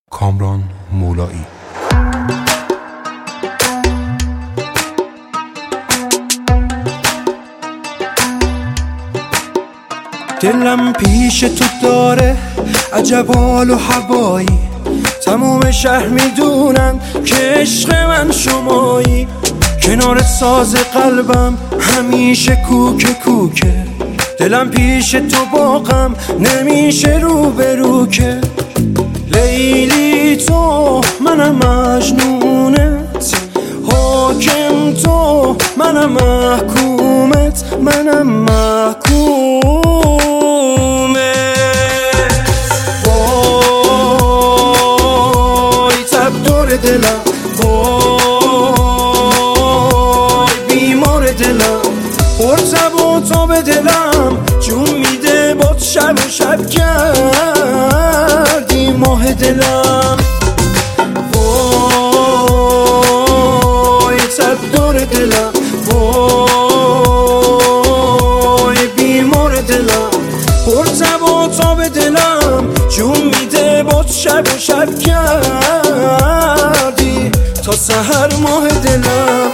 کامران مولایی. دلم پیش تو داره عجب حال و هوایی، تمام شهر میدونن که عشق من شمایی. کنار ساز قلبم همیشه کوکه کوکه، دلم پیش تو باغم نمیشه رو به رو که. لیلی تو منم مجنونت، حاکم تو منم محکومت، منم محکومت. وای تب دور دلم، وای بیمار دلم، پرتب و تاب دلم جون میده باد شب و شب کردی ماه دلم. وای تب دور دلم، وای بیمار دلم، پرتب و تاب دلم جون میده باد شب و شب کردی تا سحر ماه دلم.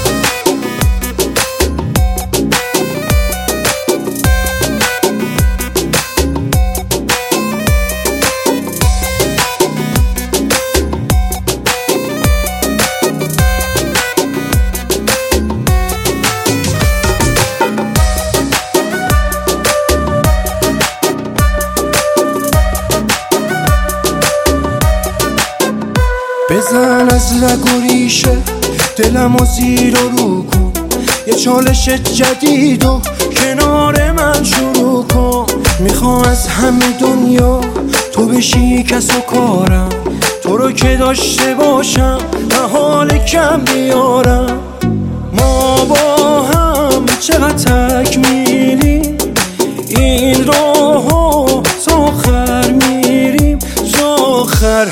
بزن از رگ و ریشه دلم و زیر و رو کن، یه چالش جدید و کنار من شروع کن. میخوام از همه دنیا تو بشی کس و کارم، تو رو که داشته باشم و حال کم بیارم. ما با هم چقدر تکمیلیم، این راهو تا آخر میریم، تا آخر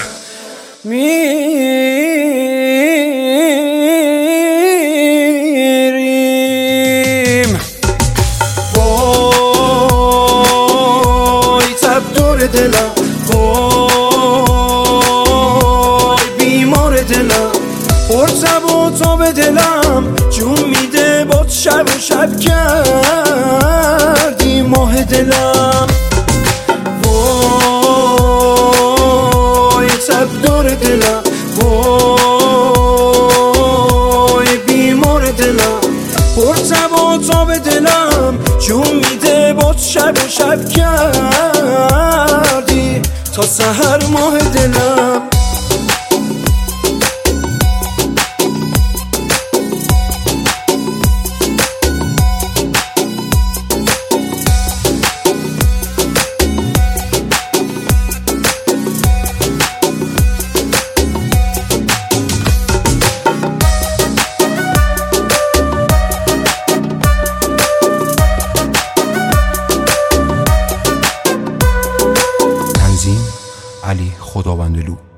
میریم. وای تب دور دلم، وای بیمار دلم، پرتب و تاب دلم جون میده باد شب و شب کردی ماه دلم. دلم وای بیمار دلم، پرتب و تاب دلم جون میده باد شب و شب کردی تا سحر ماه دلم. علی خداوندلو.